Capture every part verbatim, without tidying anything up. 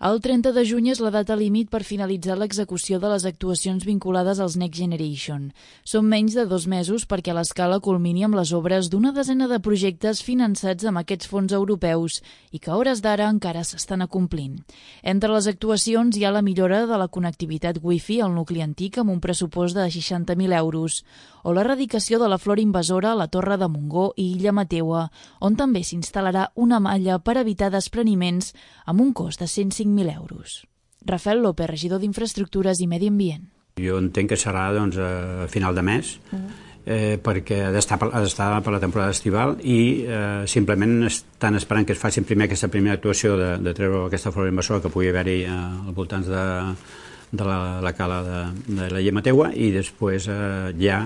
El trenta de juny és la data límit per finalitzar l'execució de les actuacions vinculades als Next Generation. Són menys de dos mesos perquè l'Escala culmini amb les obres d'una desena de projectes finançats amb aquests fons europeus i que a hores d'ara encara s'estan acomplint. Entre les actuacions hi ha la millora de la connectivitat Wi-Fi al nucli antic amb un pressupost de seixanta mil euros o l'erradicació de la flora invasora a la Torre de Montgó i Illa Mateua, on també s'instal·larà una malla per evitar despreniments amb un cost de cent cinc mil euros. Rafael López, regidor d'Infraestructures i Medi Ambient. Jo entenc que serà doncs, a final de mes, eh, perquè ha d'estar per, ha d'estar per la temporada estival i eh, simplement estan esperant que es faci primer aquesta primera actuació de, de treure aquesta flora invasora que pugui haver-hi eh, al voltant de, de la, la cala de, de la Illa Mateua i després eh, ja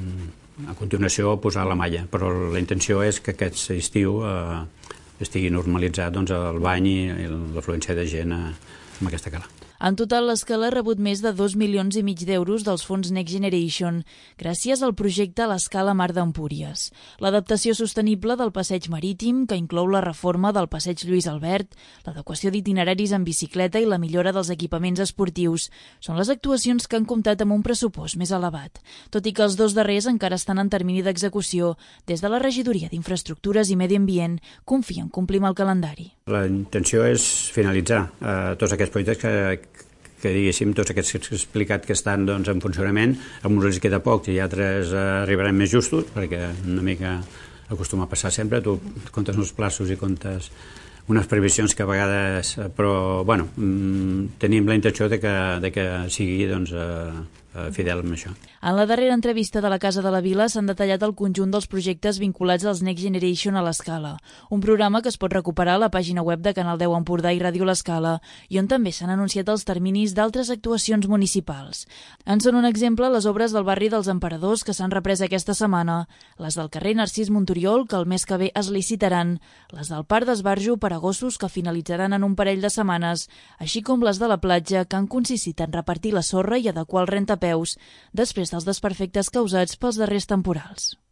a continuació posar la malla, però la intenció és que aquest estiu eh, estigui normalitzat doncs, el bany i l'afluència de gent a, a aquesta cala. En total, l'Escala ha rebut més de dos milions i mig d'euros dels fons Next Generation gràcies al projecte a l'Escala Mar d'Empúries. L'adaptació sostenible del passeig marítim, que inclou la reforma del passeig Lluís Albert, l'adequació d'itineraris en bicicleta i la millora dels equipaments esportius, són les actuacions que han comptat amb un pressupost més elevat. Tot i que els dos darrers encara estan en termini d'execució, des de la Regidoria d'Infraestructures i Medi Ambient confien complir amb el calendari. La intenció és finalitzar eh, tots aquests projectes que que diguéssim, tots aquests que he explicat que estan doncs, en funcionament, amb uns els queda poc i altres eh, arribaran més justos, perquè una mica acostuma a passar sempre, tu comptes uns plaços i comptes unes previsions que a vegades, però bueno, tenim la intenció de que, de que sigui doncs, eh, fidel amb això. En la darrera entrevista de la Casa de la Vila s'han detallat el conjunt dels projectes vinculats als Next Generation a l'Escala, un programa que es pot recuperar a la pàgina web de Canal deu Empordà i Ràdio l'Escala i on també s'han anunciat els terminis d'altres actuacions municipals. En són un exemple les obres del barri dels Emperadors que s'han reprès aquesta setmana, les del carrer Narcís Monturiol que el mes que ve es licitaran, les del Parc d'Esbarjo per a gossos que finalitzaran en un parell de setmanes, així com les de la platja que han consistit en repartir la sorra i adequar el rentapeus després dels desperfectes causats pels darrers temporals.